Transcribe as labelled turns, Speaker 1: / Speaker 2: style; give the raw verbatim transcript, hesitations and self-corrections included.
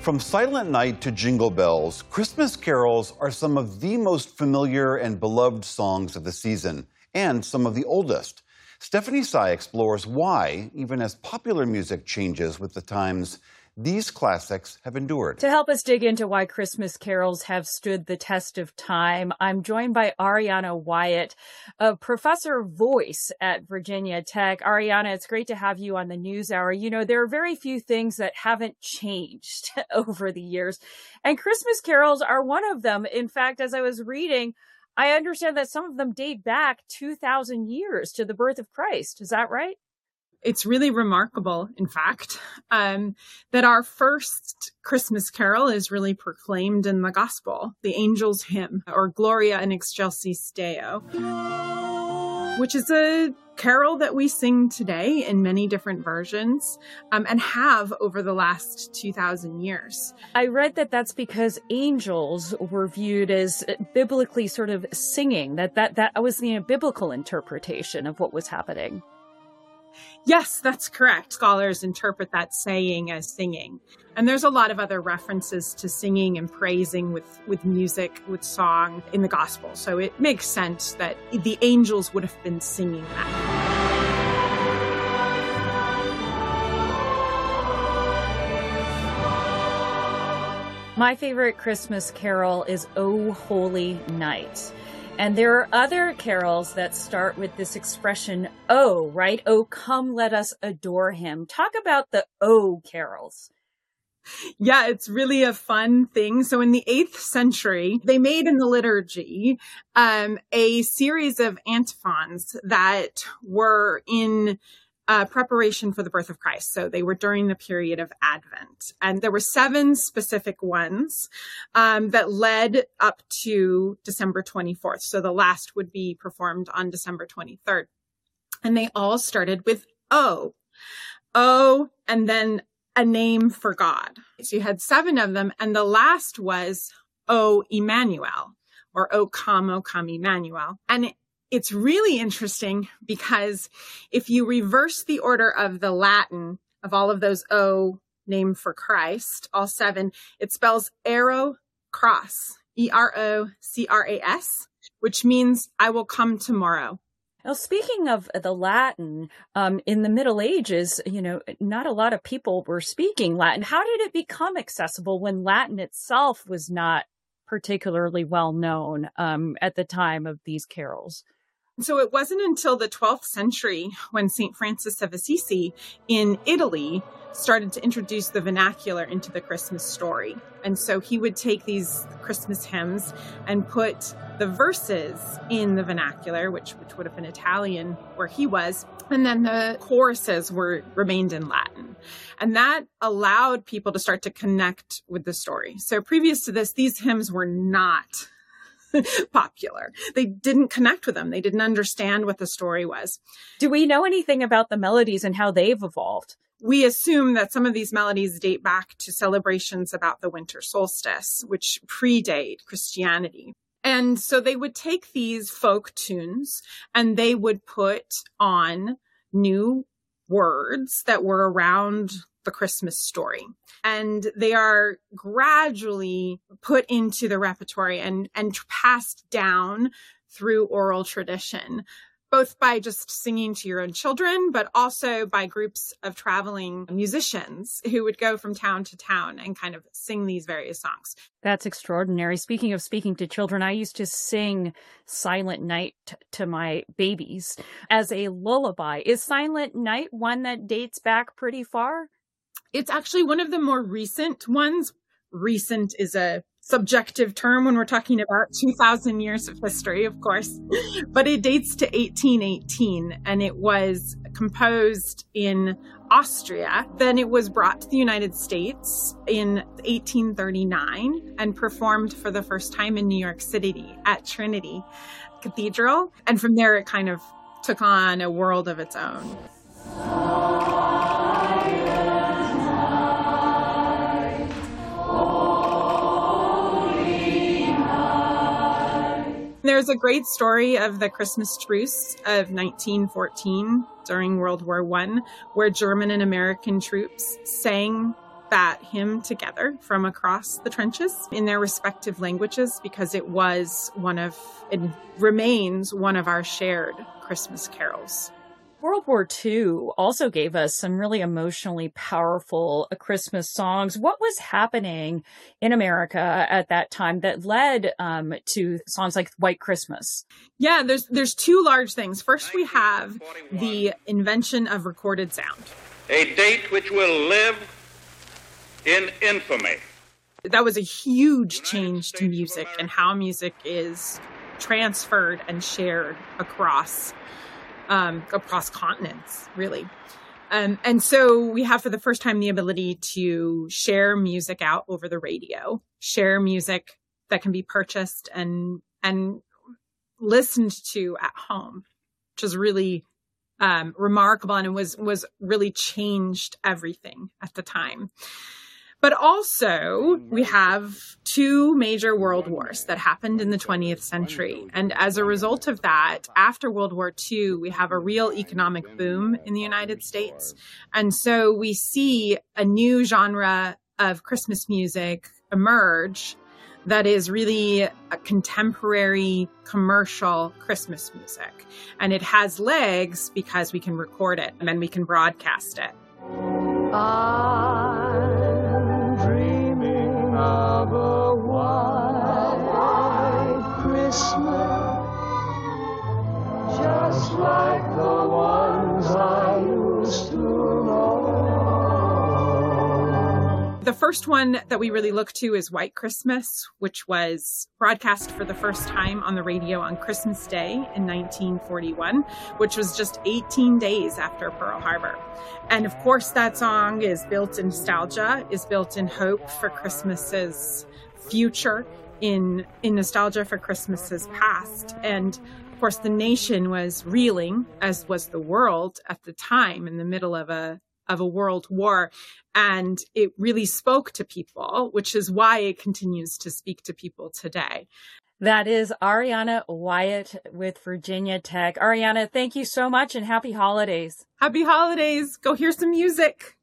Speaker 1: From Silent Night to Jingle Bells, Christmas carols are some of the most familiar and beloved songs of the season, and some of the oldest. Stephanie Sy explores why, even as popular music changes with the times, these classics have endured.
Speaker 2: To help us dig into why Christmas carols have stood the test of time, I'm joined by Ariana Wyatt, a professor of voice at Virginia Tech. Ariana, it's great to have you on the NewsHour. You know, there are very few things that haven't changed over the years, and Christmas carols are one of them. In fact, as I was reading, I understand that some of them date back two thousand years to the birth of Christ. Is that right?
Speaker 3: It's really remarkable, in fact, um, that our first Christmas carol is really proclaimed in the gospel, the Angel's Hymn, or Gloria in Excelsis Deo, which is a carol that we sing today in many different versions um, and have over the last two thousand years.
Speaker 2: I read that that's because angels were viewed as biblically sort of singing, that that, that was the biblical interpretation of what was happening.
Speaker 3: Yes, that's correct. Scholars interpret that saying as singing. And there's a lot of other references to singing and praising with, with music, with song in the gospel. So it makes sense that the angels would have been singing that.
Speaker 2: My favorite Christmas carol is O Holy Night. And there are other carols that start with this expression, oh, right? Oh, come, let us adore him. Talk about the O carols.
Speaker 3: Yeah, it's really a fun thing. So in the eighth century, they made in the liturgy um, a series of antiphons that were in Uh, preparation for the birth of Christ. So they were during the period of Advent. And there were seven specific ones um, that led up to December twenty-fourth. So the last would be performed on December twenty-third. And they all started with O. O, and then a name for God. So you had seven of them. And the last was O Emmanuel, or O come, O come Emmanuel. And it, It's really interesting because if you reverse the order of the Latin of all of those O name for Christ, all seven, it spells ero cross, E R O C R A S, which means I will come tomorrow.
Speaker 2: Now, speaking of the Latin, um, in the Middle Ages, you know, not a lot of people were speaking Latin. How did it become accessible when Latin itself was not particularly well known um, at the time of these carols?
Speaker 3: So it wasn't until the twelfth century when Saint Francis of Assisi in Italy started to introduce the vernacular into the Christmas story. And so he would take these Christmas hymns and put the verses in the vernacular, which, which would have been Italian where he was. And then the choruses were remained in Latin. And that allowed people to start to connect with the story. So previous to this, these hymns were not popular. They didn't connect with them. They didn't understand what the story was.
Speaker 2: Do we know anything about the melodies and how they've evolved?
Speaker 3: We assume that some of these melodies date back to celebrations about the winter solstice, which predate Christianity. And so they would take these folk tunes and they would put on new words that were around the Christmas story. And they are gradually put into the repertoire and, and passed down through oral tradition, both by just singing to your own children, but also by groups of traveling musicians who would go from town to town and kind of sing these various songs.
Speaker 2: That's extraordinary. Speaking of speaking to children, I used to sing Silent Night t- to my babies as a lullaby. Is Silent Night one that dates back pretty far?
Speaker 3: It's actually one of the more recent ones. Recent is a subjective term when we're talking about two thousand years of history, of course, but it dates to eighteen eighteen and it was composed in Austria. Then it was brought to the United States in eighteen thirty-nine and performed for the first time in New York City at Trinity Cathedral. And from there, it kind of took on a world of its own. There's a great story of the Christmas truce of nineteen fourteen during World War One, where German and American troops sang that hymn together from across the trenches in their respective languages, because it was one of, it remains one of our shared Christmas carols.
Speaker 2: World War Two also gave us some really emotionally powerful Christmas songs. What was happening in America at that time that led um, to songs like White Christmas?
Speaker 3: Yeah, there's there's two large things. First, we have the invention of recorded sound.
Speaker 4: A date which will live in infamy.
Speaker 3: That was a huge change to music and how music is transferred and shared across Um, across continents, really. Um, and so we have for the first time the ability to share music out over the radio, share music that can be purchased and and listened to at home, which is really um, remarkable, and it was was really changed everything at the time. But also, we have two major world wars that happened in the twentieth century. And as a result of that, after World War Two, we have a real economic boom in the United States. And so we see a new genre of Christmas music emerge that is really a contemporary commercial Christmas music. And it has legs because we can record it and then we can broadcast it.
Speaker 5: I'm dreaming of a white Christmas, just like the ones I used to know.
Speaker 3: The first one that we really look to is White Christmas, which was broadcast for the first time on the radio on Christmas Day in nineteen forty-one, which was just eighteen days after Pearl Harbor. And of course, that song is built in nostalgia, is built in hope for Christmas's future, in, in nostalgia for Christmas's past. And of course, the nation was reeling, as was the world at the time, in the middle of a of a world war. And it really spoke to people, which is why it continues to speak to people today.
Speaker 2: That is Ariana Wyatt with Virginia Tech. Ariana, thank you so much and happy holidays.
Speaker 3: Happy holidays. Go hear some music.